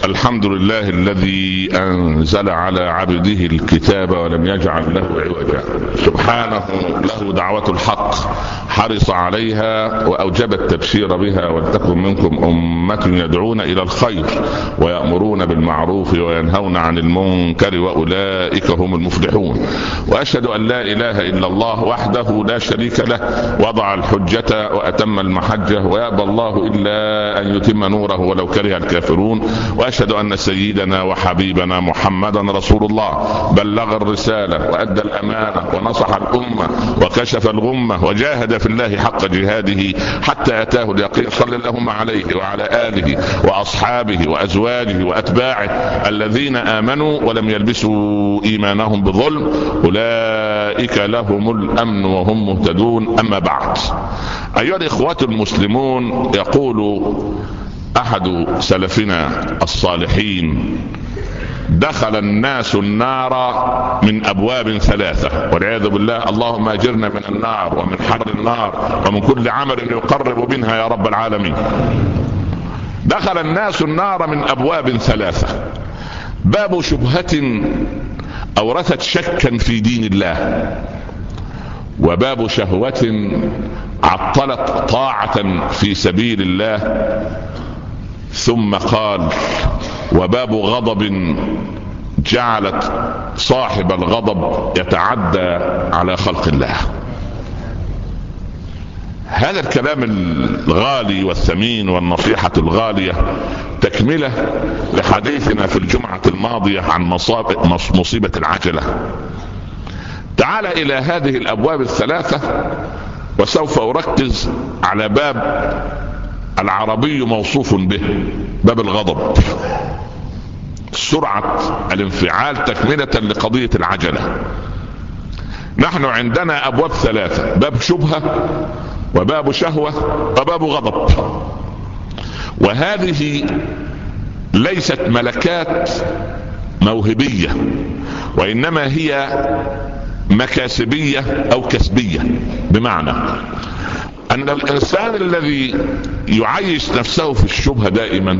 الحمد لله الذي أنزل على عبده الكتاب ولم يجعل له عوجا، سبحانه له دعوة الحق حرص عليها وأوجب التبشير بها، ولتكن منكم أمة يدعون إلى الخير ويأمرون بالمعروف وينهون عن المنكر وأولئك هم المفلحون. وأشهد أن لا إله إلا الله وحده لا شريك له، وضع الحجة وأتم المحجة، ويأبى الله إلا أن يتم نوره ولو كره الكافرون. وأشهد أن سيدنا وحبيبنا محمدا رسول الله، بلغ الرسالة وأدى الأمانة ونصح الأمة وكشف الغمة وجاهد في الله حق جهاده حتى أتاه اليقين. صلى اللهم عليه وعلى آله وأصحابه وأزواجه وأتباعه الذين آمنوا ولم يلبسوا إيمانهم بظلم، أولئك لهم الأمن وهم مهتدون. أما بعد، أيها الإخوة المسلمون، يقول أحد سلفنا الصالحين: دخل الناس النار من أبواب ثلاثة، والعياذ بالله، اللهم أجرنا من النار ومن حر النار ومن كل عمل يقرب منها يا رب العالمين. دخل الناس النار من أبواب ثلاثة: باب شبهة أورثت شكا في دين الله، وباب شهوة عطلت طاعة في سبيل الله، ثم قال: وباب غضب جعلت صاحب الغضب يتعدى على خلق الله. هذا الكلام الغالي والثمين والنصيحة الغالية تكملة لحديثنا في الجمعة الماضية عن مصيبة العجلة. تعال إلى هذه الأبواب الثلاثة، وسوف أركز على باب العربي موصوف به، باب الغضب، سرعة الانفعال تكملة لقضية العجلة. نحن عندنا أبواب ثلاثة: باب شبهة، وباب شهوة، وباب غضب. وهذه ليست ملكات موهبية، وإنما هي مكاسبية أو كسبية، بمعنى أن الإنسان الذي يعيش نفسه في الشبهة دائما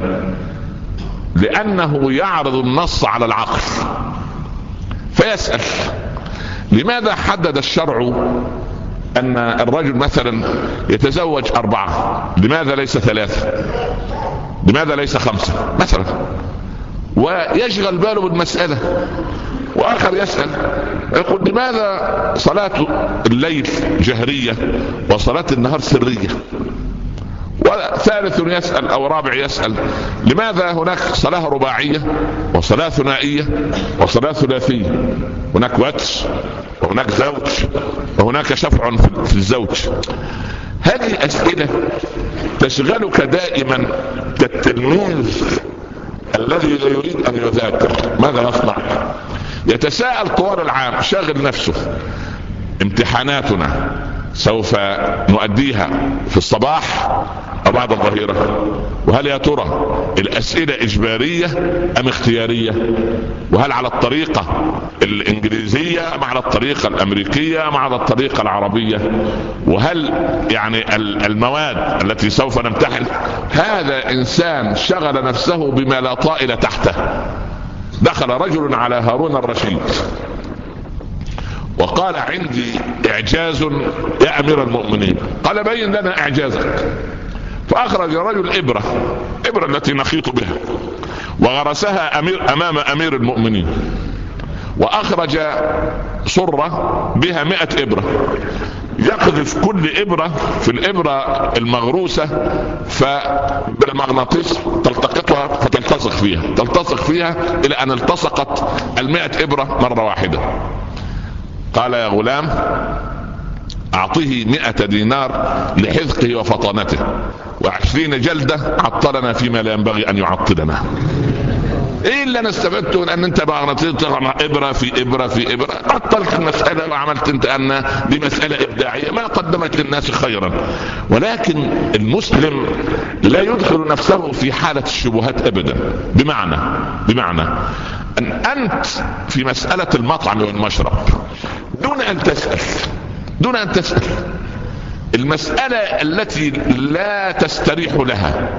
لأنه يعرض النص على العقل، فيسأل: لماذا حدد الشرع أن الرجل مثلا يتزوج 4؟ لماذا ليس 3؟ لماذا ليس 5 مثلا؟ ويشغل باله بالمسألة. وآخر يسأل يقول: لماذا صلاة الليل جهرية وصلاة النهار سرية؟ وثالث يسأل أو رابع يسأل: لماذا هناك صلاة رباعية وصلاة ثنائية وصلاة ثلاثية؟ هناك وتر وهناك زوج وهناك شفع في الزوج. هذه أسئلة تشغلك دائما كالتلميذ الذي لا يريد أن يذاكر. ماذا يصنع؟ يتساءل طوال العام، شاغل نفسه: امتحاناتنا سوف نؤديها في الصباح أو بعد الظهيرة؟ وهل يا ترى الأسئلة إجبارية أم اختيارية؟ وهل على الطريقة الإنجليزية أم على الطريقة الأمريكية أم على الطريقة العربية؟ وهل يعني المواد التي سوف نمتحن؟ هذا إنسان شغل نفسه بما لا طائل تحته. دخل رجل على هارون الرشيد وقال: عندي إعجاز يا أمير المؤمنين. قال: بين لنا إعجازك. فأخرج رجل إبرة التي نخيط بها وغرسها أمام أمير المؤمنين، وأخرج صرة بها 100 إبرة، يقذف كل إبرة في الإبرة المغروسة فبالمغناطيس تلتقطها فتلتصق فيها إلى أن التصقت 100 إبرة مرة واحدة. قال: يا غلام، أعطيه 100 دينار لحذقه وفطانته، و20 جلدة عطلنا فيما لا ينبغي أن يعطلنا. ايه اللي انا استفدته من ان انت بقى ابره في ابره في ابره عطلت المساله وعملت انت ان دي مساله ابداعيه ما قدمت للناس خيرا؟ ولكن المسلم لا يدخل نفسه في حاله الشبهات ابدا. بمعنى ان انت في مساله المطعم والمشرب دون ان تسال المساله التي لا تستريح لها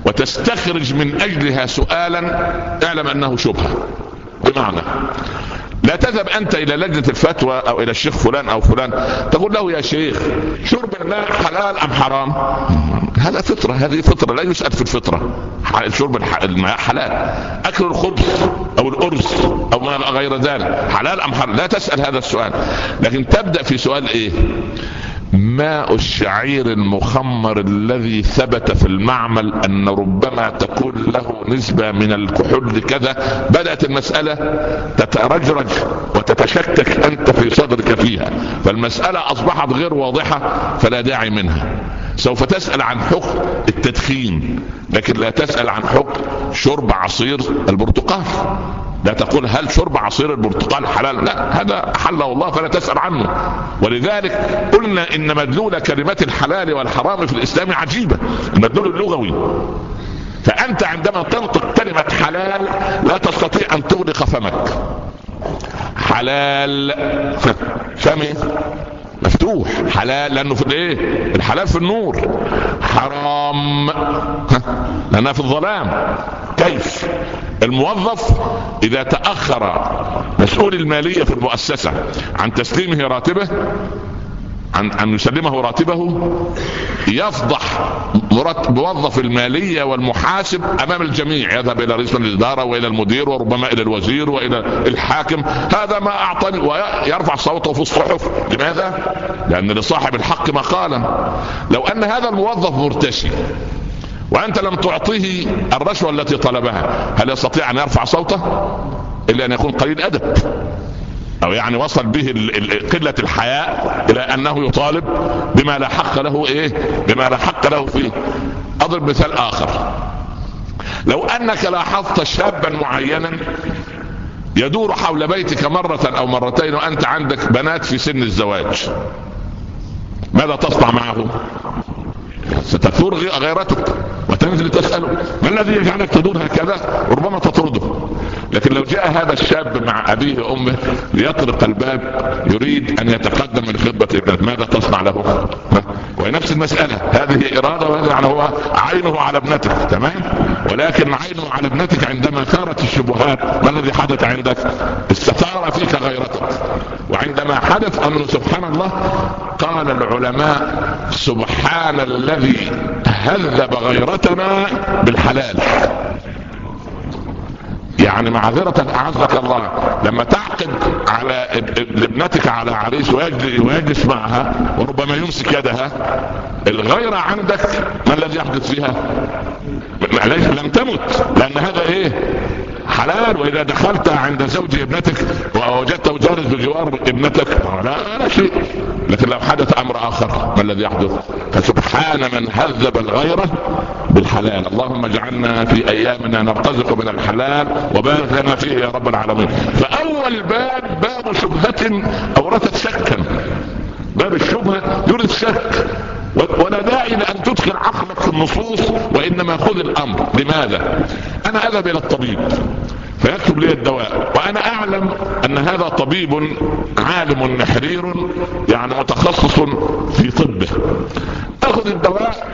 وتستخرج من اجلها سؤالا اعلم انه شبهة. بمعنى لا تذهب انت الى لجنة الفتوى او الى الشيخ فلان او فلان تقول له يا شيخ شرب الماء حلال ام حرام؟ هذا فطرة، هذه فطرة لا يسأل في الفطرة. شرب الماء حلال، اكل الخبز او الارز او ما غير ذلك حلال ام حرام؟ لا تسأل هذا السؤال، لكن تبدأ في سؤال ايه؟ ماء الشعير المخمر الذي ثبت في المعمل ان ربما تكون له نسبة من الكحول كذا. بدأت المسألة تترجرج وتتشكك انت في صدرك فيها، فالمسألة اصبحت غير واضحة فلا داعي منها. سوف تسأل عن حكم التدخين، لكن لا تسأل عن حكم شرب عصير البرتقال. لا تقول هل شرب عصير البرتقال حلال؟ لا، هذا حله الله فلا تسأل عنه. ولذلك قلنا ان مدلول كلمة الحلال والحرام في الاسلام عجيبة، المدلول اللغوي. فانت عندما تنطق كلمة حلال لا تستطيع ان تغلق فمك. حلال فمي مفتوح، حلال لانه في الايه؟ الحلال في النور، حرام لانها في الظلام. كيف؟ الموظف اذا تأخر مسؤول المالية في المؤسسة عن تسليمه راتبه، عن ان يسلمه راتبه، يفضح موظف المالية والمحاسب امام الجميع، يذهب الى رئيس الادارة والى المدير وربما الى الوزير والى الحاكم، هذا ما اعطاني، ويرفع صوته في الصحف. لماذا؟ لان لصاحب الحق مقالا. لو ان هذا الموظف مرتشي وانت لم تعطيه الرشوة التي طلبها، هل يستطيع ان يرفع صوته؟ الا ان يكون قليل ادب، او يعني وصل به قلة الحياء الى انه يطالب بما لا حق له ايه؟ بما لا حق له فيه. اضرب مثال اخر. لو انك لاحظت شابا معينا يدور حول بيتك مرة او مرتين وانت عندك بنات في سن الزواج، ماذا تصنع معه؟ ستثور غيرتك وتنزل تسأله ما الذي يجعلك تدور هكذا؟ ربما تطرده. لكن لو جاء هذا الشاب مع أبيه وأمه ليطرق الباب يريد أن يتقدم لخطبة ابنته، ماذا تصنع له؟ ونفس المسألة، هذه إرادة وهذا يعني هو عينه على ابنتك، تمام؟ ولكن عينه على ابنتك عندما ثارت الشبهات، ما الذي حدث عندك؟ استثار فيك غيرتك. وعندما حدث أنه سبحان الله قال العلماء سبحان الذي هذب غيرتنا بالحلال. يعني معذرة أعزك الله، لما تعقد على ابنتك على عريس ويجلس معها وربما يمسك يدها، الغيرة عندك ما الذي يحدث فيها؟ لم تمت، لأن هذا ايه؟ حلال. واذا دخلت عند زوج ابنتك ووجدته جالس بجوار ابنتك لا شيء. لكن لو حدث امر اخر ما الذي يحدث؟ فسبحان من هذب الغيرة بالحلال. اللهم اجعلنا في ايامنا نرتزق من الحلال وبارك لنا فيه يا رب العالمين. فاول باب شبهة اورثت شكا. باب الشبهة يورث شك، ولا داعي لأن تدخل عقلك في النصوص، وإنما خذ الأمر. لماذا؟ أنا أذهب إلى الطبيب فيكتب لي الدواء، وأنا أعلم أن هذا طبيب عالم نحرير يعني متخصص في طبه. أخذ الدواء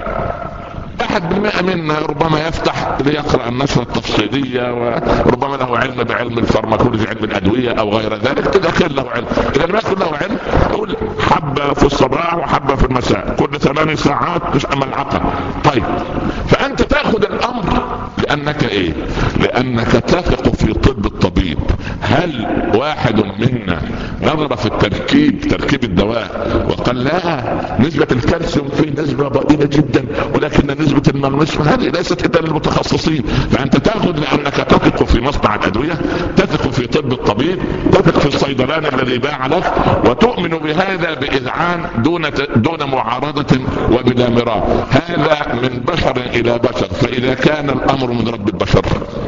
1% منا ربما يفتح ليقرأ النشرة التفصيلية، وربما له علم بعلم الفارماكولوجي، علم الأدوية أو غير ذلك، إذا كان له علم. إذا ما يكون له علم يقول حبة في الصباح وحبة في المساء كل 8 ساعات ملعقة. طيب، فأنت تأخذ الأمر لأنك إيه؟ لأنك تثق في طب الطبيب. هل واحد منا نظر في تركيب الدواء وقال لا نسبة الكالسيوم فيه نسبة ضئيلة جدا، ولكن نسبة المغنيسيوم هذه ليست إلا للمتخصصين؟ فأنت تأخذ لأنك تثق في مصنع الأدوية، تثق في طب الطبيب، تثق في الصيدلاني الذي باع لك، وتؤمن بهذا بإذعان دون معارضة وبلا مراء. هذا من بشر إلى بشر. فإذا كان الأمر من رب البشر،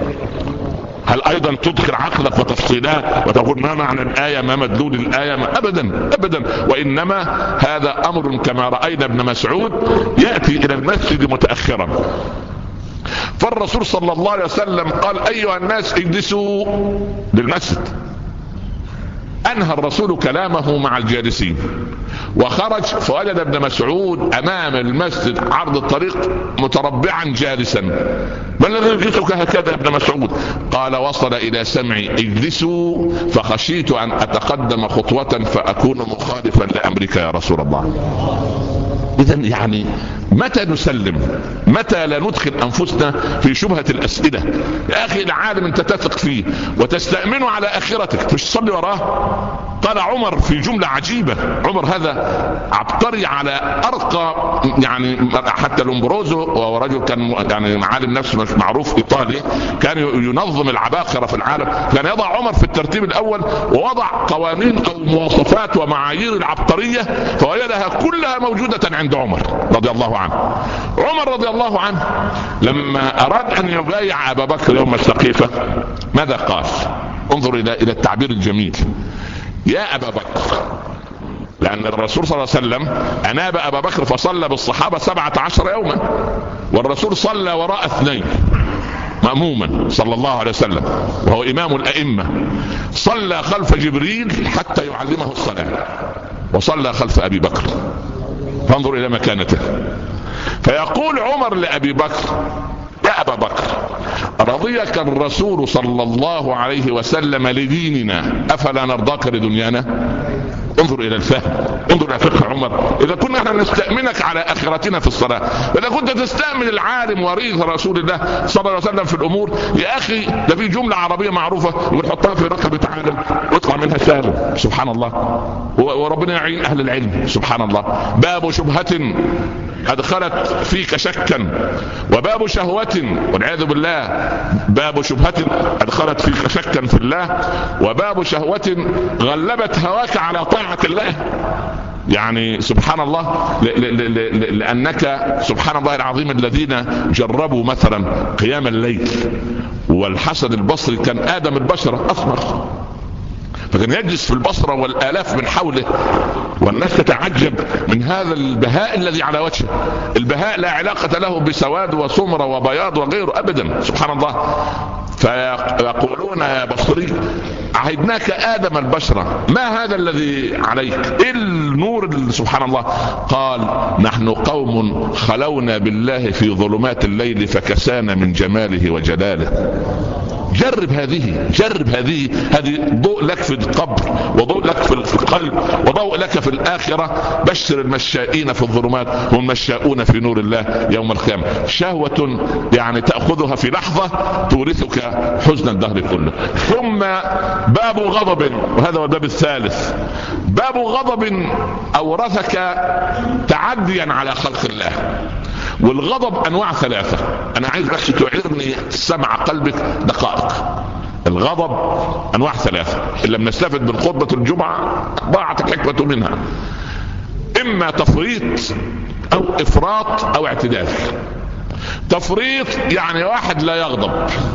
هل ايضا تدخل عقلك وتفصيلات وتقول ما معنى الآية، ما مدلول الآية؟ ما ابدا ابدا. وانما هذا امر كما رأينا ابن مسعود يأتي الى المسجد متأخرا، فالرسول صلى الله عليه وسلم قال ايها الناس اجلسوا للمسجد. أنهى الرسول كلامه مع الجالسين وخرج، فوجد ابن مسعود أمام المسجد عرض الطريق متربعا جالسا. ما الذي يجلسك هكذا يا ابن مسعود؟ قال: وصل إلى سمعي اجلسوا فخشيت أن أتقدم خطوة فأكون مخالفا لأمرك يا رسول الله. إذن يعني متى نسلم؟ متى لا ندخل أنفسنا في شبهة الأسئلة؟ يا أخي العالم أنت تثق فيه وتستأمنه على آخرتك، مش تصلي وراه. قال عمر في جملة عجيبة، عمر هذا عبقري على أرقى، يعني حتى لومبروزو وهو رجل كان يعني عالم نفس مش معروف إيطالي، كان ينظم العباقرة في العالم، كان يضع عمر في الترتيب الأول ووضع قوانين أو مواصفات ومعايير العبقرية فوجدها كلها موجودة عند عمر رضي الله عنه. عمر رضي الله عنه لما أراد أن يبايع أبا بكر يوم السقيفة ماذا قال؟ انظر إلى التعبير الجميل: يا أبا بكر، لأن الرسول صلى الله عليه وسلم أناب أبا بكر فصلى بالصحابة 17 يوما، والرسول صلى وراء 2 مأموما صلى الله عليه وسلم وهو إمام الأئمة. صلى خلف جبريل حتى يعلمه الصلاة، وصلى خلف أبي بكر، فانظر إلى مكانته. فيقول عمر لأبي بكر: يا أبا بكر، رضيك الرسول صلى الله عليه وسلم لديننا أفلا نرضاك لدنيانا؟ انظر إلى الفهم، انظر إلى فقه عمر. إذا كنا احنا نستأمنك على آخرتنا في الصلاة، إذا كنت تستأمن العالم وريث رسول الله صلى الله عليه وسلم في الأمور، يا أخي ده في جملة عربية معروفة يقول: حطها في رقبة عالم واطلع منها سالم. سبحان الله، وربنا يعين أهل العلم. سبحان الله. باب شبهة أدخلت فيك شكا، وباب شهوة والعياذ بالله، باب شبهة أدخلت فيك شكا في الله، وباب شهوة غلبت هواك على طاعة الله. يعني سبحان الله، لأنك سبحان الله العظيم الذين جربوا مثلا قيام الليل، والحسن البصري كان آدم البشرة أسمر، فكان يجلس في البصرة والآلاف من حوله والناس تتعجب من هذا البهاء الذي على وجهه. البهاء لا علاقة له بسواد وسمرة وبياض وغيره أبدا. سبحان الله. فيقولون: يا بصري عهدناك آدم البشرة، ما هذا الذي عليك؟ إيه النور سبحان الله؟ قال: نحن قوم خلونا بالله في ظلمات الليل فكسانا من جماله وجلاله. جرب هذه، جرب هذه ضوء لك في القبر، وضوء لك في القلب، وضوء لك في الآخرة. بشر المشائين في الظلمات هم مشاؤون في نور الله يوم القيامة. شهوة يعني تأخذها في لحظة تورثك حزن الدهر كله. ثم باب غضب، وهذا هو الباب الثالث. باب غضب أورثك تعديا على خلق الله. والغضب أنواع 3. أنا عايز بس تعيرني سمع قلبك دقائق. الغضب أنواع 3، إن لم نستفد من خطبة الجمعة ضاعت الحكمة منها. إما تفريط أو إفراط أو اعتدال. تفريط يعني واحد لا يغضب.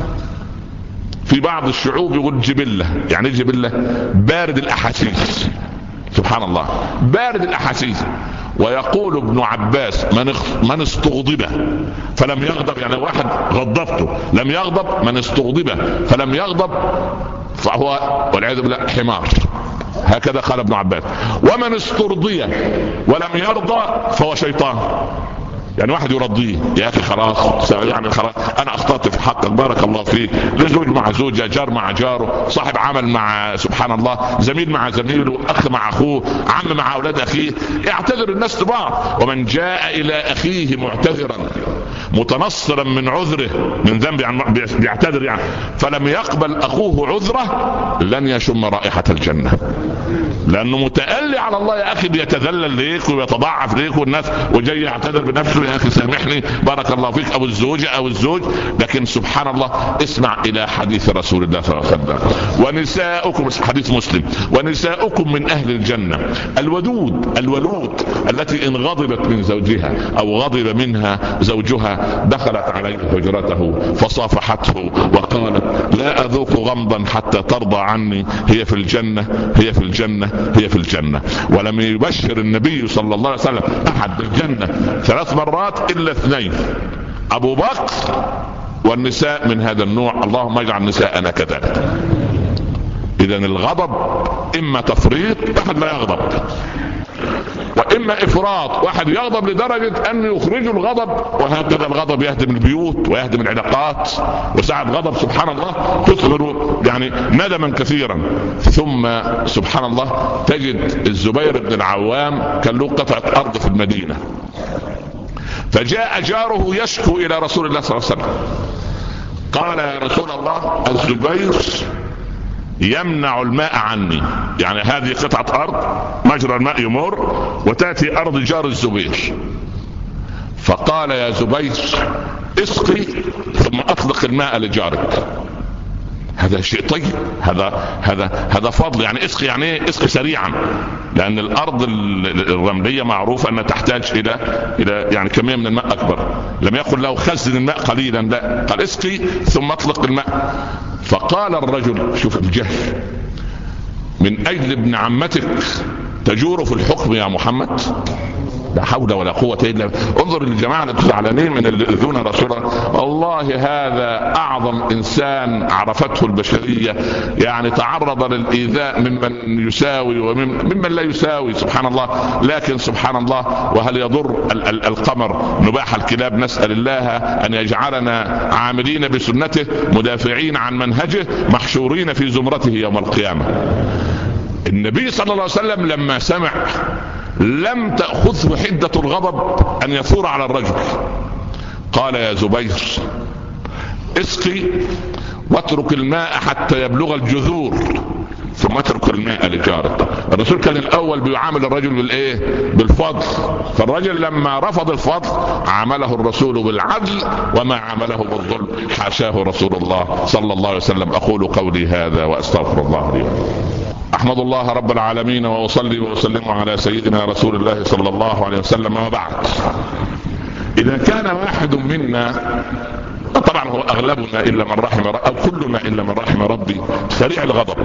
في بعض الشعوب يقول جبلة. يعني جبلة بارد الأحاسيس. سبحان الله، بارد الأحاسيس. ويقول ابن عباس: من استغضب فلم يغضب، يعني واحد غضبته لم يغضب، من استغضب فلم يغضب فهو والعياذ بالله حمار. هكذا قال ابن عباس. ومن استرضي ولم يرضى فهو شيطان. يعني واحد يرضيه: يا اخي خلاص، يعني خلاص انا اخطأت في حقك، بارك الله فيك. زوج مع زوجه، جار مع جاره، صاحب عمل مع سبحان الله زميل مع زميله، اخ مع اخوه، عم مع اولاد اخيه. يعتذر الناس لبعض. ومن جاء الى اخيه معتذرا متنصرا من عذره من ذنب، يعني بيعتذر يعني، فلم يقبل اخوه عذره لن يشم رائحة الجنة، لانه متألي على الله. يا اخي بيتذلل ليك ويتضعف ليك والناس، وجاي يعتذر بنفسه: يا اخي سامحني بارك الله فيك، او الزوجة او الزوج. لكن سبحان الله، اسمع الى حديث رسول الله صلى الله عليه وسلم: ونساؤكم، حديث مسلم، ونساؤكم من اهل الجنة الودود الولود التي ان غضبت من زوجها او غضب منها زوجها دخلت عليه حجرته فصافحته وقالت: لا اذوق غمضا حتى ترضى عني، هي في الجنة، هي في الجنة، هي في الجنة. ولم يبشر النبي صلى الله عليه وسلم احد بالجنة 3 مرات الا 2: ابو بكر والنساء من هذا النوع. اللهم اجعل نساءنا كذلك. اذا الغضب اما تفريط، واحد لا يغضب، واما افراط، واحد يغضب لدرجه ان يخرجوا الغضب. وهكذا الغضب يهدم البيوت ويهدم العلاقات، وساعة غضب سبحان الله تظهر يعني ندما كثيرا. ثم سبحان الله تجد الزبير بن العوام كان له قطعه ارض في المدينه، فجاء جاره يشكو الى رسول الله صلى الله عليه وسلم، قال يا رسول الله الزبير يمنع الماء عني، يعني هذه قطعة أرض مجرى الماء يمر وتأتي أرض جار الزبير. فقال يا زبير اسقي ثم أطلق الماء لجارك. هذا شيء طيب، هذا فضل. يعني اسقي يعني ايه؟ اسقي سريعا، لأن الأرض الرملية معروف أنها تحتاج إلى يعني كمية من الماء أكبر. لم يقل له خزن الماء قليلا، لا، قال اسقي ثم اطلق الماء. فقال الرجل، شوف الجهل، من أجل ابن عمتك تجور في الحكم يا محمد؟ لا حول ولا قوة إلا بالله. انظر للجماعة اللي زعلانين من اللي يؤذون رسول الله. والله هذا أعظم إنسان عرفته البشرية، يعني تعرض للإيذاء ممن يساوي وممن لا يساوي سبحان الله. لكن سبحان الله، وهل يضر القمر نباح الكلاب؟ نسأل الله أن يجعلنا عاملين بسنته مدافعين عن منهجه محشورين في زمرته يوم القيامة. النبي صلى الله عليه وسلم لما سمع لم تأخذه حدة الغضب أن يثور على الرجل، قال يا زبير اسقي واترك الماء حتى يبلغ الجذور ثم اترك الماء لجارك. الرسول كان الأول بيعامل الرجل بالإيه؟ بالفضل. فالرجل لما رفض الفضل عامله الرسول بالعدل وما عامله بالظلم، حاشاه رسول الله صلى الله عليه وسلم. أقول قولي هذا وأستغفر الله لي. أحمد الله رب العالمين وأصلي وأسلم على سيدنا رسول الله صلى الله عليه وسلم. وبعد، إذا كان واحد منا، طبعا هو أغلبنا إلا من رحم أو كلنا إلا من رحم ربي، سريع الغضب،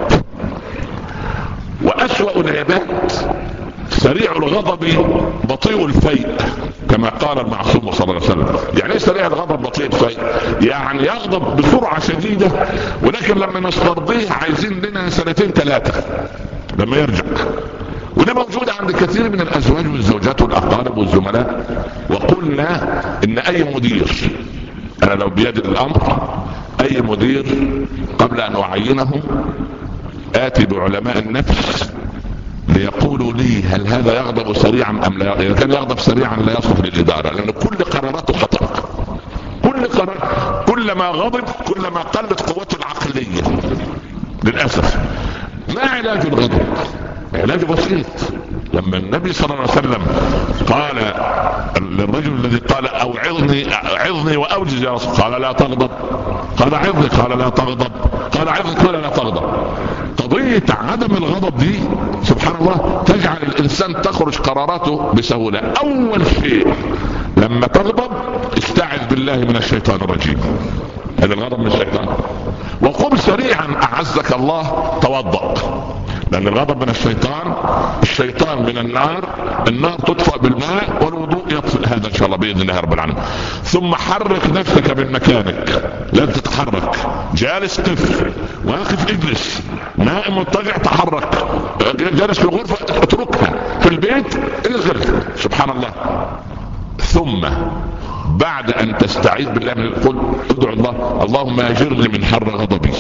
وأسوأ العباد سريع الغضب بطيء الفيء، كما قال المعصوم صلى الله عليه وسلم. يعني ايه سريع الغضب بطيء الفيء؟ يعني يغضب بسرعة شديدة، ولكن لما نسترضيه عايزين لنا سنتين ثلاثة لما يرجع. وده موجود عند كثير من الأزواج والزوجات والأقارب والزملاء. وقلنا إن أي مدير، أنا لو بيد الأمر، أي مدير قبل أن أعينه آتي بعلماء النفس ليقولوا لي هل هذا يغضب سريعا أم لا. إذا كان يغضب سريعا لا يصلح للإدارة، لأن كل قراراته خطأ. كل قرار، كلما غضب كلما قلت قوته العقلية. للأسف. ما علاج الغضب؟ علاج بسيط. لما النبي صلى الله عليه وسلم قال للرجل الذي قال أوعظني وأوجز يا رسول، قال لا تغضب، قال عظني، قال لا تغضب، قال عظني، قال لا تغضب. قضية عدم الغضب دي سبحان الله تجعل الإنسان تخرج قراراته بسهولة. أول شيء لما تغضب استعذ بالله من الشيطان الرجيم، هذا الغضب من الشيطان. وقم سريعا أعزك الله توضأ، لأن الغضب من الشيطان، الشيطان من النار، النار تطفأ بالماء والوضوء يطفئ. هذا إن شاء الله بإذن الله رب العالمين. ثم حرك نفسك من مكانك، لا تتحرك، جالس قف، واقف اجلس، نائم مضطجع تحرك، جالس في الغرفة اتركها، في البيت الغر. سبحان الله. ثم بعد أن تستعيذ بالله من القول ادعو الله اللهم اجرني من حر غضبي.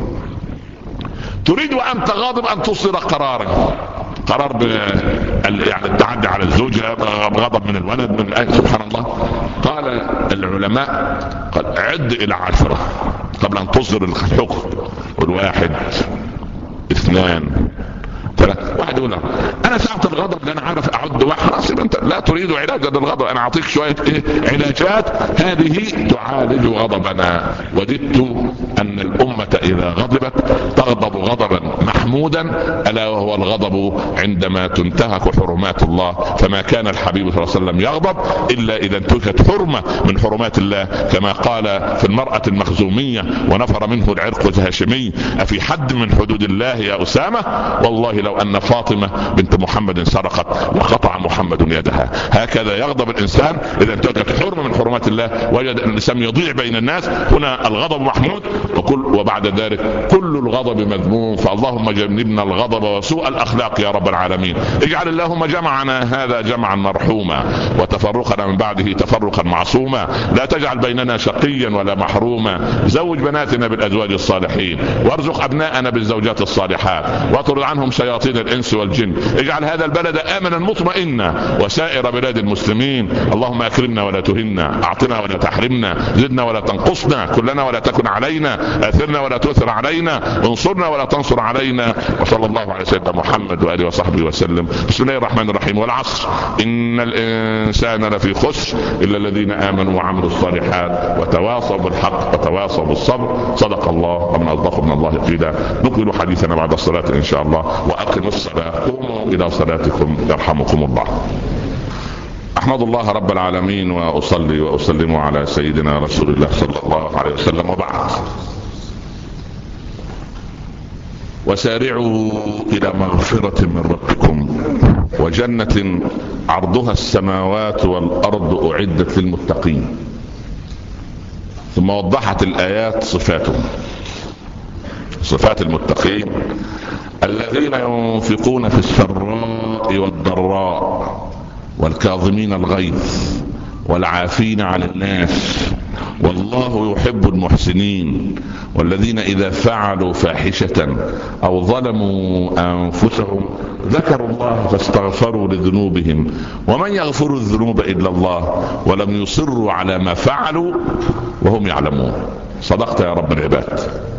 تريد وأنت غاضب أن تصدر قرار يعني التعدي على الزوجة، غضب من الولد، من الأهل. سبحان الله. قال العلماء قال عد إلى 10 قبل أن تصدر الحكم. والواحد، 2، 3. واحد يقول انا ساعة الغضب انا عارف اعد واحد. انت لا تريد علاج الغضب، انا اعطيك شوية علاجات هذه تعالج غضبنا. وددت ان الامة اذا غضبت تغضب غضبا محمودا، الا وهو الغضب عندما تنتهك حرمات الله. فما كان الحبيب صلى الله عليه وسلم يغضب الا اذا انتهكت حرمة من حرمات الله، كما قال في المرأة المخزومية ونفر منه العرق الهاشمي افي حد من حدود الله يا اسامة؟ والله لو أن فاطمة بنت محمد سرقت وقطع محمد يدها. هكذا يغضب الإنسان إذا انتهكت حرمة من حرمات الله، وجد أن الإنسان يضيع بين الناس. هنا الغضب محمود، وبعد ذلك كل الغضب مذموم. فاللهم جنبنا الغضب وسوء الأخلاق يا رب العالمين. اجعل اللهم جمعنا هذا جمعا مرحوما وتفرقنا من بعده تفرقا معصوما. لا تجعل بيننا شقيا ولا محروما. زوج بناتنا بالأزواج الصالحين، وارزق أبناءنا بالزوجات الصالحات، واطرد عنهم شياطين الإنس والجن. اجعل هذا البلد آمنا مطمئنا وسائر بلاد المسلمين. اللهم أكرمنا ولا تهنا، أعطنا ولا تحرمنا، زدنا ولا تنقصنا، كلنا ولا تكن علينا، آثرنا ولا تؤثر علينا، انصرنا ولا تنصر علينا. وصلى الله على سيدنا محمد وآله وصحبه وسلم. بسم الله الرحمن الرحيم. والعصر إن الإنسان لفي خسر إلا الذين آمنوا وعملوا الصالحات وتواصوا بالحق وتواصوا بالصبر. صدق الله ومن أصدق من الله قيلا. نكمل حديثنا بعد الصلاة إن شاء الله. وأقم الصلاة، قوموا إلى صلاتكم يرحمكم الله. أحمد الله رب العالمين وأصلي وأسلم على سيدنا رسول الله صلى الله عليه وسلم. وبعد، وسارعوا إلى مغفرة من ربكم وجنة عرضها السماوات والأرض أعدت للمتقين. ثم وضحت الآيات صفاتهم، صفات المتقين: الذين ينفقون في السراء والضراء والكاظمين الغيظ والعافين عن الناس والله يحب المحسنين، والذين إذا فعلوا فاحشة أو ظلموا أنفسهم ذكروا الله فاستغفروا لذنوبهم ومن يغفر الذنوب إلا الله ولم يصروا على ما فعلوا وهم يعلمون. صدقت يا رب العباد.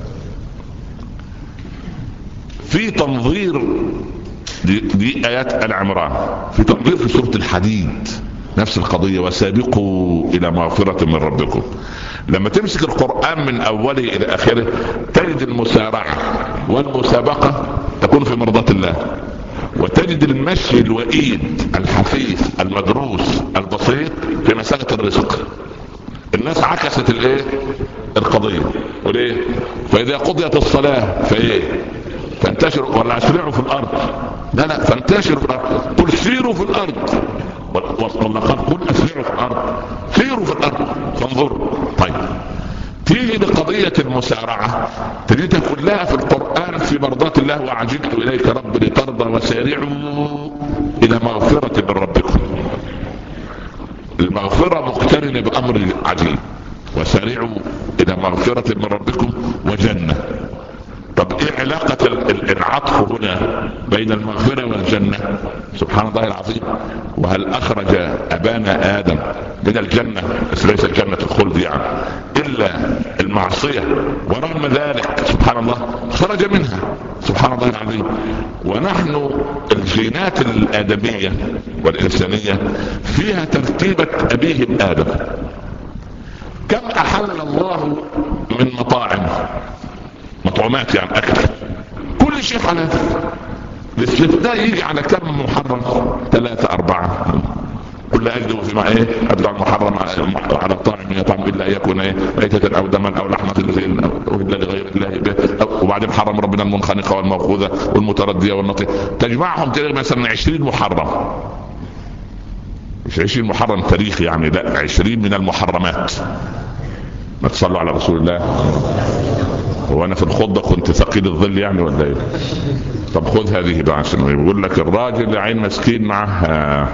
في تنظير دي آيات آل عمران، في تنظير في سورة الحديد نفس القضية: وسابقوا إلى مغفرة من ربكم. لما تمسك القرآن من أوله إلى آخره تجد المسارعة والمسابقة تكون في مرضاة الله، وتجد المشي الوئيد الحثيث المدروس البسيط في مسألة الرزق. الناس عكست القضية. وليه؟ فإذا قضيت الصلاة فانتشروا ولا اسرعوا في الأرض. لا فانتشروا في الأرض. قل سيروا في الأرض. واللقد قل اسرعوا في الأرض، سيروا في الأرض فانظروا. طيب، تيجي لقضية المسارعة تجدها كلها في القرآن في مرضاة الله: وعجلت إليك رب لترضى وسارعوا إلى مغفرة من ربكم. المغفرة مقترنة بأمر عجيب: وسارعوا إلى مغفرة من ربكم وجنة. طب ايه علاقة العطف هنا بين المغفرة والجنة؟ سبحان الله العظيم. وهل اخرج ابانا ادم من الجنة، بس ليس الجنة الخلد يعني، الا المعصية، ورغم ذلك سبحان الله خرج منها. سبحان الله العظيم. ونحن الجينات الادمية والانسانية فيها ترتيبة ابيهم ادم. كم احل الله من مطعومات يعني اكل، كل شيء حلال. الاستثناء يجي على كم محرم؟ 3 4. كل اجد في ادعو المحرم على الطاعم يطعم الا يكون ميتة او دما او لحمة الا لغير الله به. وبعدين حرم ربنا المنخنقة والموقوذة والمتردية والنطية. تجمعهم تلاقي مثلا 20 محرم. مش 20 محرم تاريخي يعني، لا 20 من المحرمات. ما تصلوا على رسول الله. وانا في الخطبة كنت ثقيل الظل يعني ولا ايه؟ طب خذ هذه بقى، عشان يقول لك الراجل عين مسكين معه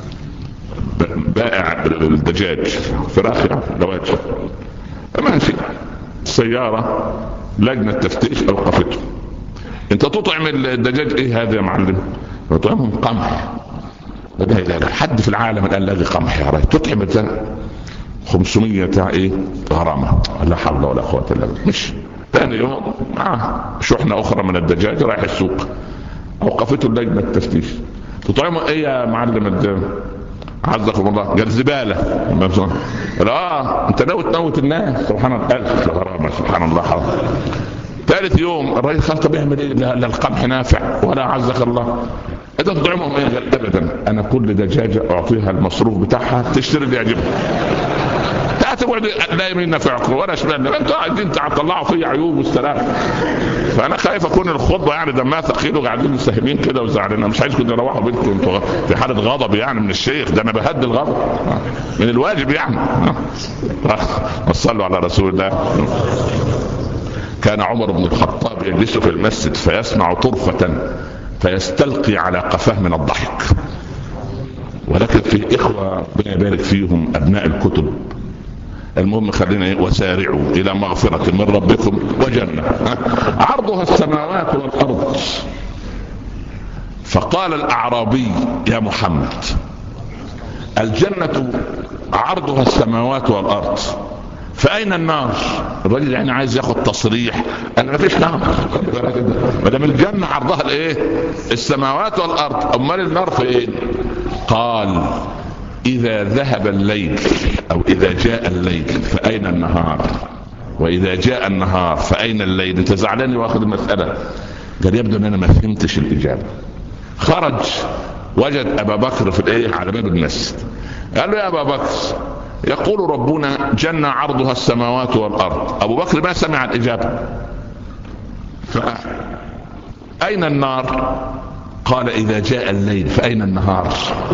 بائع الدجاج فراخ يعني دواجن، ماشي السيارة لجنة تفتيش اوقفته: انت تطعم الدجاج ايه هذا يا معلم؟ تطعمهم قمح. لا حد في العالم قال لي قمح يا راجل تطعم 500 غرامة. لا حول ولا قوة الا بالله. مش ثاني يوم شحنة اخرى من الدجاج رايح السوق، اوقفته اللجنة التفتيش: تطعموا ايه يا معلم عزكم الله؟ قال زبالة. لا انت ناوي تموت الناس. سبحان الله. 1000 غرامة. سبحان الله حرام. ثالث يوم الرجل خلاص طب يعمل ايه؟ لا القمح نافع ولا عزك الله. انت تطعمهم ايه؟ قال ابدا انا كل دجاجة اعطيها المصروف بتاعها تشتري اللي يعجبها. تقعد لا يمين نفعكم ولا شمال، انتوا قاعدين تطلعوا فيه عيوب والسلام. فانا خايف اكون الخطبه يعني دمها ثقيل وقاعدين مستهمين كده وزعلانين. مش عايزكم تروحوا بيتكم انتوا في حاله غضب يعني من الشيخ ده. انا بهدي الغضب من الواجب يعني. صلوا على رسول الله. كان عمر بن الخطاب يجلس في المسجد فيسمع طرفة فيستلقي على قفاه من الضحك. ولكن في إخوة ربنا يبارك فيهم أبناء الكتب، المهم خلينا وسارعوا إلى مغفرة من ربكم وجنة عرضها السماوات والأرض. فقال الأعرابي يا محمد الجنة عرضها السماوات والأرض فأين النار؟ الراجل يعني عايز ياخد تصريح أن ما فيش نار، ما دام الجنة عرضها الايه؟ السماوات والأرض، أمال النار فين؟ قال إذا ذهب الليل أو إذا جاء الليل فأين النهار؟ وإذا جاء النهار فأين الليل؟ أنت زعلان واخد المسألة. قال يبدو أن أنا ما فهمتش الإجابة. خرج وجد أبا بكر في الايه؟ على باب المسجد. قال له يا أبا بكر يقول ربنا جنة عرضها السماوات والأرض. أبو بكر ما سمع الإجابة. أين النار؟ قال إذا جاء الليل فأين النهار؟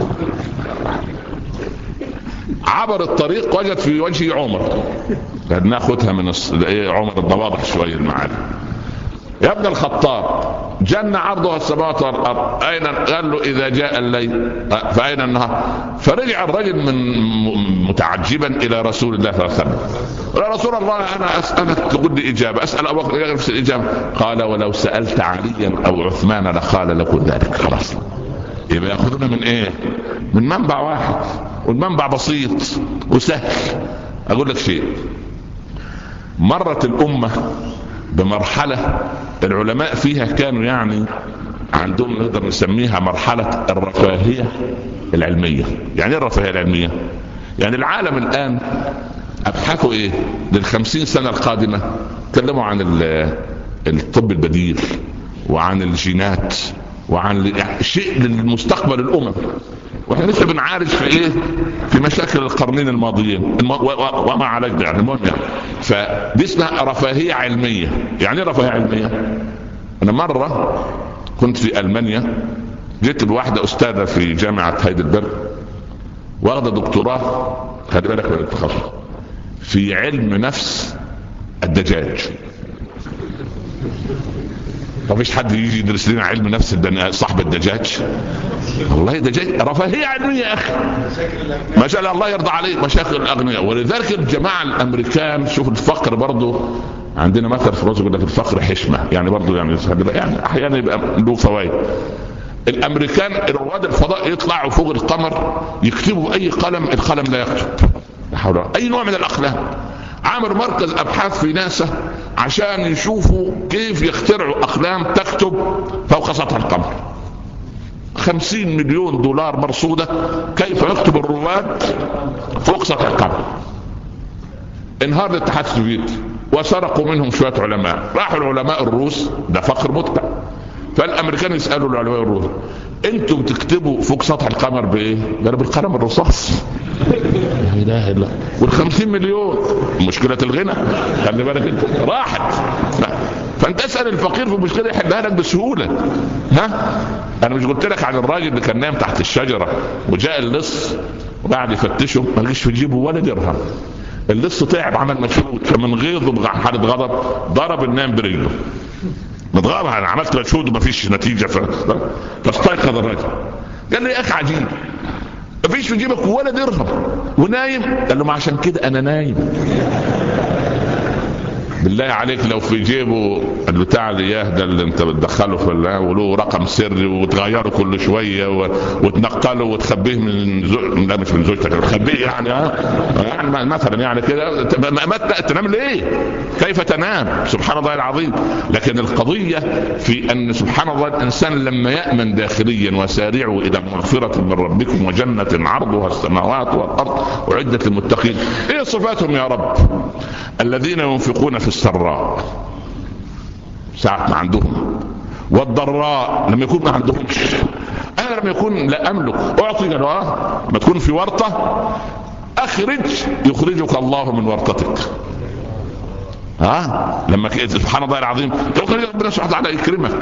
عبر الطريق وجد في وجه عمر، قد ناخدها من عمر الواضح شوية المعاني. يا ابن الخطاب جنة عرضها السماوات والأرض أين؟ قال له إذا جاء الليل فأين النهار؟ فرجع الرجل من متعجبا إلى رسول الله صلى الله عليه وسلم. يا رسول الله أنا أسألك تقول لي إجابة، أسأل أبو بكر نفس الإجابة. قال ولو سألت عليا أو عثمان لقال لكم ذلك. خلاص يبقى يأخذنا من إيه؟ من منبع واحد، والمنبع بسيط وسهل. أقول لك شيء، مرت الأمة بمرحلة العلماء فيها كانوا يعني عندهم نقدر نسميها مرحلة الرفاهية العلمية. يعني ايه الرفاهية العلمية؟ يعني العالم الآن أبحثوا إيه لل50 سنة القادمة؟ تكلموا عن الطب البديل وعن الجينات وعن شيء للمستقبل الأمم، واحنا لسه بنعالج في ايه؟ في مشاكل القرنين الماضيين وما عالجنا يعني. المهم يعني فدي اسمها رفاهية علمية. يعني ايه رفاهية علمية؟ انا مرة كنت في ألمانيا، جيت بواحدة أستاذة في جامعة هايدلبرغ واخدة دكتوراه، خلي بالك من التخصص، في علم نفس الدجاج. ما فيش حد يجي يدرس لنا علم نفس صاحب الدجاج. والله دجاج رفاهية علمية يا أخي، ما شاء الله يرضى عليه، مشاكل الأغنياء. ولذلك الجماعة الأمريكان شوف الفقر برضو عندنا مثل في راسه يقول لك الفقر حشمة، يعني برضو يعني أحيانا يبقى له فوائد. الأمريكان رواد الفضاء يطلعوا فوق القمر يكتبوا أي قلم، القلم لا يكتب أي نوع من الأقلام. عملوا مركز أبحاث في ناسا عشان يشوفوا كيف يخترعوا أقلام تكتب فوق سطح القمر. 50 مليون دولار مرصودة كيف يكتب الرواد فوق سطح القمر. انهار الاتحاد السوفيتي وسرقوا منهم شوية علماء، راحوا العلماء الروس، ده فقر مدقع. فالامريكان يسألوا العلماء الروس انتم بتكتبوا فوق سطح القمر بايه؟ قالوا بالقلم الرصاص. لا اله الا الله. وال50 مليون مشكلة الغنى خلي بالك انت راحت. فانت اسأل الفقير في مشكلة يحلها لك بسهولة. ها انا مش قلت لك عن الراجل اللي كان نايم تحت الشجرة وجاء اللص وقعد يفتشه ما لقيش في جيبه ولا درهم. اللص تعب عمل مجهود، فمن غيظه حالة غضب ضرب النايم برجله. متغاضى انا عملت مجهود وما فيش نتيجة فاستيقظ الراجل قال لي يا اخي عجيب ما فيش في جيبك ولا درهم ونايم. قال له ما عشان كده انا نايم. بالله عليك لو في جيبه البتاع الياه ده اللي انت بتدخله في وله رقم سري وتغيره كل شويه وتنقله وتخبيه من لا مش من زوجتك تخبيه يعني مثلا يعني كده ما تنام ليه؟ كيف تنام؟ سبحان الله العظيم. لكن القضيه في ان سبحان الله الانسان لما يامن داخليا وسارعوا الى مغفره من ربكم وجنه عرضها السماوات والارض اعدت للمتقين. ايه صفاتهم يا رب؟ الذين ينفقون في السراء ساعة ما عندهم والضراء لما يكون ما عندهمش. انا لما يكون لا املك اعطي ما تكون في ورطة اخرج يخرجك الله من ورطتك. لما سبحان الله العظيم تخرج ربنا سبحانه وتعالى يكرمك.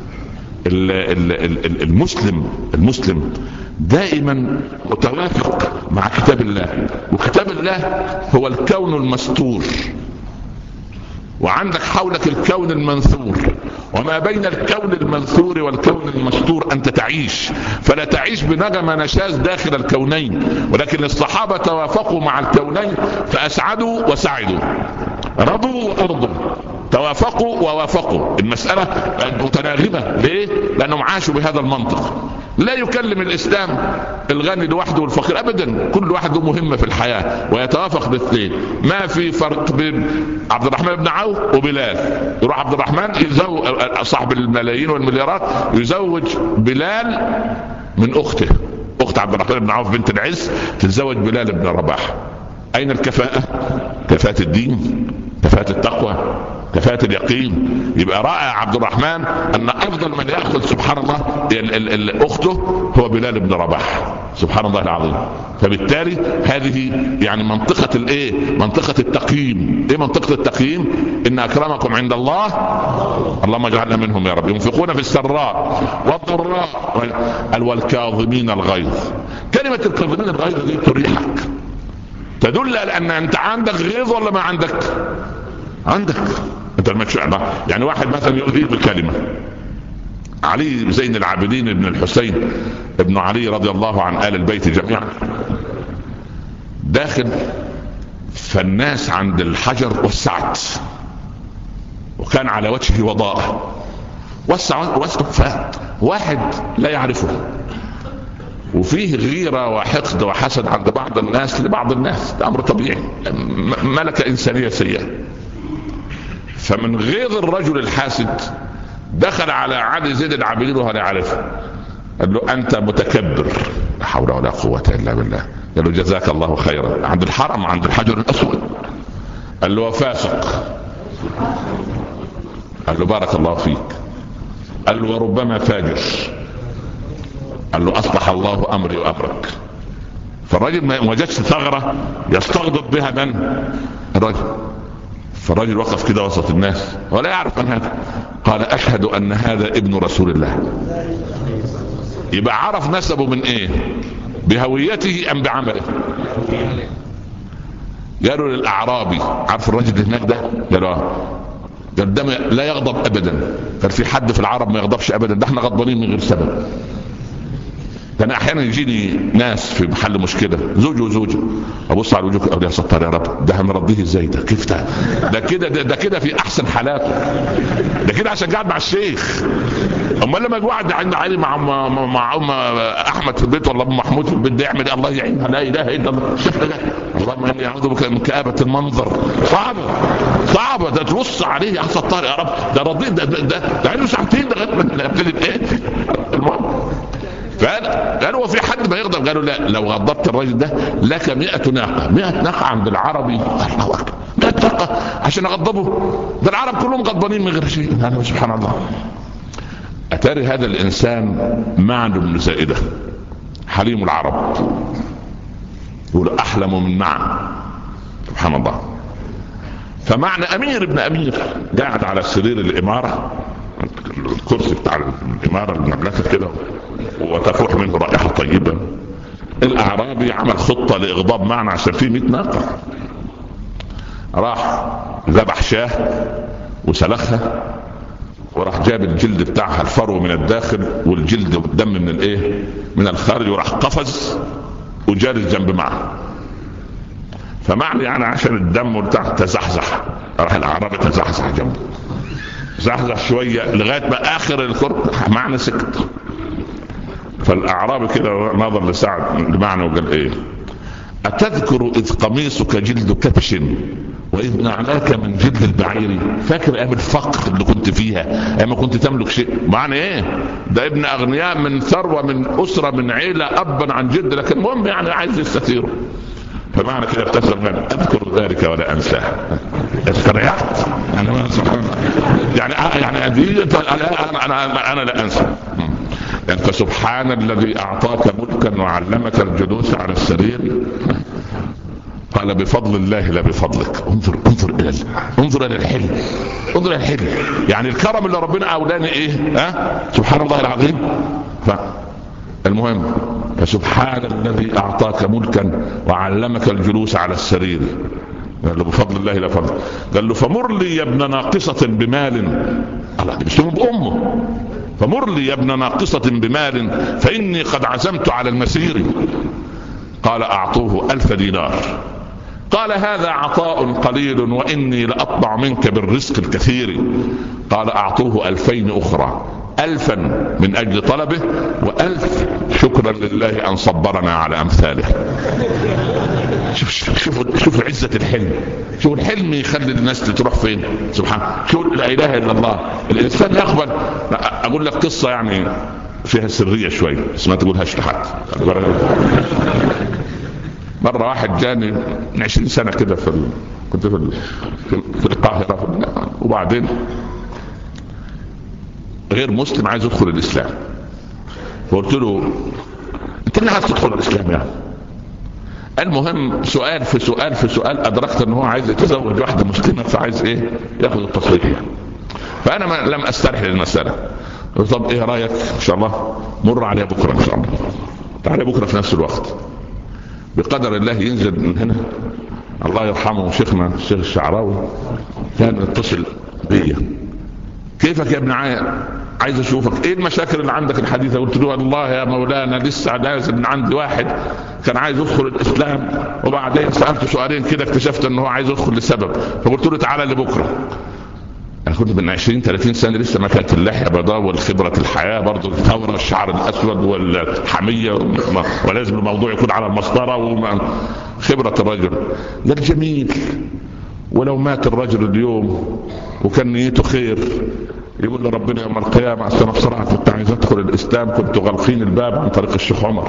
المسلم دائما متوافق مع كتاب الله، وكتاب الله هو الكون المستور. وعندك حولك الكون المنثور، وما بين الكون المنثور والكون المستور أنت تعيش، فلا تعيش بنغمة نشاز داخل الكونين، ولكن الصحابة توافقوا مع الكونين فأسعدوا وسعدوا، رضوا وأرضوا، توافقوا ووافقوا. المسألة متناغمة. ليه؟ لأنهم عاشوا بهذا المنطق. لا يكلم الإسلام الغني لوحده والفقير أبدا، كل واحد له مهمة في الحياة ويتوافق بالاثنين. ما في فرق بين عبد الرحمن بن عوف وبلال. يروح عبد الرحمن يزوج صاحب الملايين والمليارات، يزوج بلال من أخته، أخت عبد الرحمن بن عوف بنت العز تتزوج بلال بن رباح. أين الكفاءة؟ كفاءة الدين، كفاءة التقوى، كفاءة اليقين. يبقى رأى عبد الرحمن أن أفضل من يأخذ سبحان الله أخته هو بلال بن رباح، سبحان الله العظيم. فبالتالي هذه يعني منطقة الإيه؟ منطقة التقييم. إيه منطقة التقييم؟ إن أكرمكم عند الله، اللهم اجعلنا منهم يا رب، ينفقون في السراء والضراء والكاظمين الغيظ. كلمة الكاظمين الغيظ دي تريحك، تدل على أن أنت عندك غيظ ولا ما عندك؟ عندك. انت يعني واحد مثلا يؤذيك بكلمة. علي زين العابدين ابن الحسين ابن علي رضي الله عن آل البيت جميعا داخل، فالناس عند الحجر وسعت، وكان على وجهه وضاء، وسع واحد لا يعرفه، وفيه غيرة وحقد وحسد عند بعض الناس لبعض الناس، ده أمر طبيعي، ملكة إنسانية سيئة. فمن غيظ الرجل الحاسد دخل على علي زين العابدين وهو لا يعرفه، قال له أنت متكبر، لا حول ولا قوة إلا بالله. قال له جزاك الله خيرا، عند الحرم عند الحجر الأسود. قال له فاسق. قال له بارك الله فيك. قال له وربما فاجر. قال له أصلح الله أمري وأمرك. فالرجل ما وجدش ثغرة يستغضب بها من الرجل، فالرجل وقف كده وسط الناس ولا يعرف من هذا، قال أشهد أن هذا ابن رسول الله. يبقى عرف نسبه من ايه؟ بهويته ام بعمله؟ قالوا للأعرابي، عارف الرجل اللي هناك ده؟ قال ده لا يغضب ابدا. كان في حد في العرب ما يغضبش ابدا، ده احنا غضبانين من غير سبب. كان احيانا يجيني ناس في محل مشكله، زوج وزوجه، ابص على وجهك اقول يا ستار يا رب، ده هنرضيه ازاي؟ ده كيف ده كده في احسن حالاته، ده كده عشان قاعد مع الشيخ. امال لما قاعد عند علي مع ام احمد في البيت ولا ام محمود في البيت، ده يعمل ايه؟ الله يعينها، لا اله الا الله. اللهم اني اعوذ بك من كآبة المنظر. صعبه ده تبص عليه يا ستار يا رب، ده رضيت، ده عنده ساعتين لغايه ما ابتدت ايه المهم. فقالوا وفي حد ما يغضب؟ قالوا لا، لو غضبت الرجل ده لك 100 ناقة. 100 ناقة عند العربي، الله أكبر، 100 ناقة عشان أغضبه؟ ده العرب كلهم غضبانين من غير شيء. أنا سبحان الله. أتاري هذا الإنسان معن بن زائدة حليم العرب، يقول أحلم من معن، سبحان الله. فمعنى أمير ابن أمير قاعد على سرير الإمارة، الكرسي بتاع الإمارة المملكة كده، وتفوح منه رائحة طيبة. الأعرابي عمل خطة لإغضاب معنى عشان فيه 100 ناقة، راح ذبح شاه وسلخها، وراح جاب الجلد بتاعها، الفرو من الداخل والجلد والدم من الايه، من الخارج، وراح قفز وجالس جنب معه. فمعنى يعني عشان الدم بتاعه تزحزح، راح الأعرابي تزحزح جنبه، زحزح شوية لغاية ما آخر الكرب معنى سكت. فالأعرابي كده نظر لسعد لمعنى وقال ايه؟ أتذكر إذ قميصك جلد كبش وإذ نعلاك من جلد البعير؟ فاكر أيام الفقر اللي كنت فيها، أيام ما كنت تملك شيء؟ معنى ايه؟ ده ابن أغنياء من ثروة من أسرة من عيلة أبا عن جد، لكن المهم يعني عايز يستثيره. فمعنى كده ابتسم من أذكر ذلك ولا أنساه. استريحت أنا سبحان الله، يعني أنا لا أنسى. فسبحان الذي أعطاك ملكا وعلمك الجلوس على السرير. قال بفضل الله لا بفضلك. انظر إلى الحلم، انظر إلى الحلم، يعني الكرم اللي ربنا أولاني إيه؟ سبحان الله العظيم. المهم فسبحان الذي أعطاك ملكا وعلمك الجلوس على السرير قال له بفضل الله لا فضل. قال له فمر لي يا ابن ناقصة بمال. الله بيسلمه بأمه. فمر لي يا ابن ناقصة بمال فإني قد عزمت على المسير. قال أعطوه 1000 دينار. قال هذا عطاء قليل وإني لأطمع منك بالرزق الكثير. قال أعطوه 2000 أخرى، 1000 من أجل طلبه و1000 شكرا لله أن صبرنا على أمثاله. شوف عزة الحلم. شوف الحلم يخلي الناس تروح فين. سبحان. شوف لا إله إلا الله. الإنسان يقبل. أقول لك قصة يعني فيها سرية شوية بس ما تقولهاش لحد. مرة واحد جاني من 20 سنة كده كنت في القاهرة، وبعدين غير مسلم عايز يدخل الإسلام. فقلت له انت اللي عايز تدخل الإسلام يعني؟ المهم سؤال في سؤال في سؤال أدركت أنه هو عايز يتزوج واحدة مسلمة، فعايز إيه ياخذ التصريح يعني. فأنا لم أسترح للمسألة. طب إيه رأيك إن شاء الله مر عليها بكرة إن شاء الله، تعالى بكرة في نفس الوقت. بقدر الله ينزل من هنا الله يرحمه شيخنا الشيخ الشعراوي كان يتصل بيا، كيفك يا ابن عايز اشوفك، ايه المشاكل اللي عندك الحديثة؟ قلت له والله يا مولانا لسه لازم من عندي واحد كان عايز يدخل الاسلام، وبعدين سألته سؤالين كده اكتشفت انه عايز يدخل لسبب، فقلت له تعالى لبكره. انا كنت من 20-30 سنة لسه ما كانت اللحية بيضاء والخبرة الحياة برضو الثورة والشعر الاسود والحمية ولازم الموضوع يكون على المسطرة وخبرة الرجل. قال جميل، ولو مات الرجل اليوم وكان نيته خير يقول لربنا يوم القيامة أصل أنا بصراحة كنت عايز أدخل الإسلام كنت غلقين الباب عن طريق الشيخ عمر.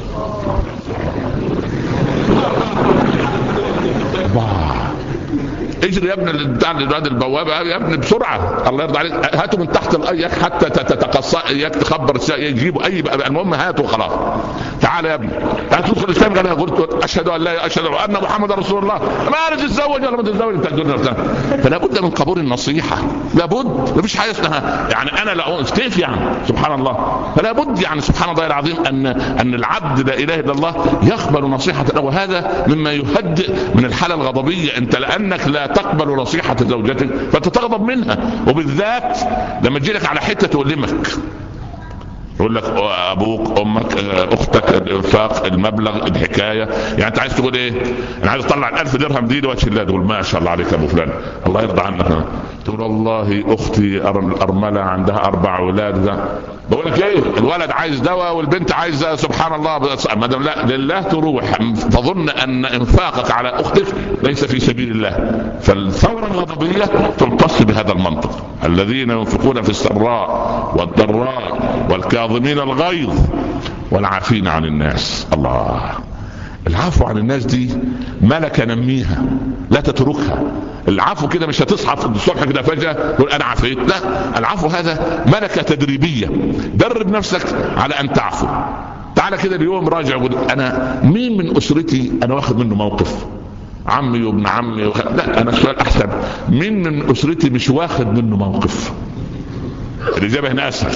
اجري يا ابن البوابه يا ابن بسرعه الله يرضى عليك، هاتوا من تحت الايك حتى تتقصى اياك تخبر يجيبوا اي المهم هاتوا خلاص. تعال يا ابني هتدخل الاسلام. انا قلت اشهد ان لا اشهد ان محمد رسول الله. ما انا تتزوج ولا ما تتزوج انت تقول. فلا بد من قبول النصيحه، لابد. مفيش حاجه اسمها يعني انا لا كيف يعني سبحان الله. فلا بد يعني سبحان الله العظيم ان العبد لا اله الا الله يقبل نصيحه، وهذا مما يهدئ من الحاله الغضبيه. انت لانك لا تقبل نصيحة زوجتك فتتغضب منها، وبالذات لما تجيلك على حتة تؤلمك يقول لك ابوك امك اختك الانفاق المبلغ الحكايه يعني انت عايز تقول ايه؟ انا عايز اطلع 1000 درهم دي لوجه الله. تقول ما شاء الله عليك يا ابو فلان الله يرضى عنك. تقول والله اختي ارمله عندها 4 اولاد. بقول لك ايه؟ الولد عايز دواء والبنت عايزه سبحان الله. ما دام لا لله تروح تظن ان انفاقك على اختك ليس في سبيل الله. فالثوره الغضبيه تمتص بهذا المنطق. الذين ينفقون في السراء والضراء والكاظمين الغيظ والعافين عن الناس. الله، العفو عن الناس دي ملكة نميها لا تتركها. العفو كده مش هتصحى في الصبح كده فجأة تقول انا عفيت، لا، العفو هذا ملكة تدريبية. درب نفسك على ان تعفو. تعالى كده اليوم راجع وقول انا مين من اسرتي انا واخد منه موقف، عمي وابن عمي لا انا السؤال احسن، مين من اسرتي مش واخد منه موقف؟ الإجابة هنا أسهل.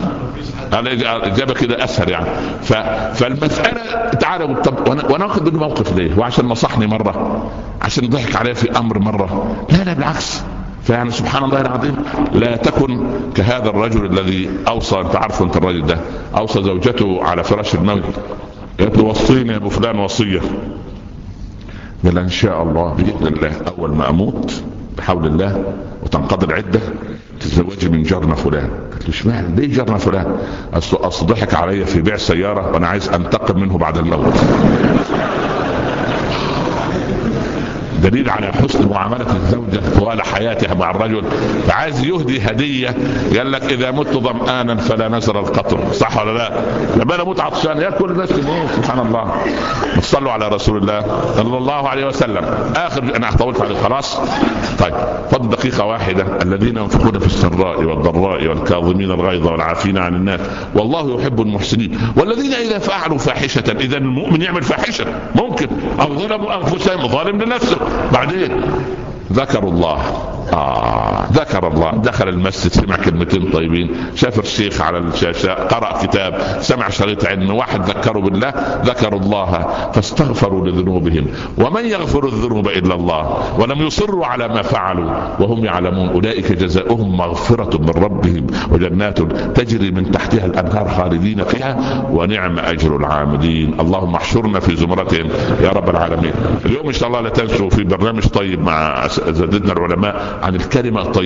الإجابة كده أسهل يعني. فالمسألة تعالى طب وأنا أخذ منه موقف ليه؟ وعشان نصحني مرة، عشان ضحك عليه في أمر مرة، لا بالعكس. فيعني سبحان الله العظيم لا تكن كهذا الرجل الذي أوصى، أنت عارف أنت الرجل ده أوصى زوجته على فراش الموت، قالت له وصيني يا أبو فلان وصية. قال إن شاء الله بإذن الله أول ما أموت بحول الله وتنقضي العدة تتزوجي من جارنا فلان. قلت له اشمعنى ليه جارنا فلان؟ اصل ضحك عليا في بيع سيارة وانا عايز انتقم منه بعد الموت. دليل على حسن معاملة الزوجة طوال حياتها مع الرجل. فعايز يهدي هدية، قال لك إذا مت ظمآنا فلا نزر القطر، صح ولا لا؟ لما أنا مت عطشان يأكل الناس يموت. سبحان الله. صلوا على رسول الله صلى الله عليه وسلم. آخر أنا طولت عليه خلاص. طيب فضل دقيقة واحدة. الذين ينفقون في السراء والضراء والكاظمين الغيظ والعافين عن الناس والله يحب المحسنين. والذين إذا فعلوا فاحشة، إذا المؤمن يعمل فاحشة ممكن، أو ظلموا أنفسهم، ظالم لنفسه، بعدين ذكروا الله ذكر الله، دخل المسجد سمع كلمتين طيبين، شاف الشيخ على الشاشة، قرأ كتاب، سمع شريط علم، واحد ذكره بالله، ذكروا الله فاستغفروا لذنوبهم ومن يغفر الذنوب إلا الله ولم يصروا على ما فعلوا وهم يعلمون أولئك جزاؤهم مغفرة من ربهم وجنات تجري من تحتها الأنهار خالدين فيها ونعم أجر العاملين. اللهم احشرنا في زمرتهم يا رب العالمين. اليوم إن شاء الله لا تنسوا في برنامج طيب مع أساتذتنا العلماء عن الكلمة الطيبة.